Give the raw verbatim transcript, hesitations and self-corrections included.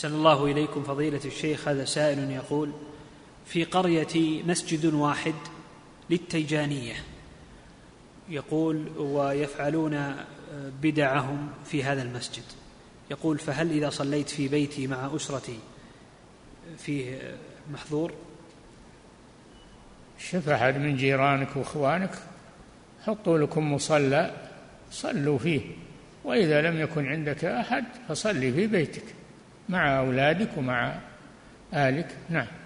أحسن الله إليكم فضيلة الشيخ. هذا سائل يقول: في قريتي مسجد واحد للتيجانية، يقول ويفعلون بدعهم في هذا المسجد، يقول فهل إذا صليت في بيتي مع أسرتي فيه محظور؟ شوف أحد من جيرانك وإخوانك حطوا لكم مصلى صلوا فيه، وإذا لم يكن عندك أحد فصلي في بيتك مع أولادك ومع أهلك. نعم.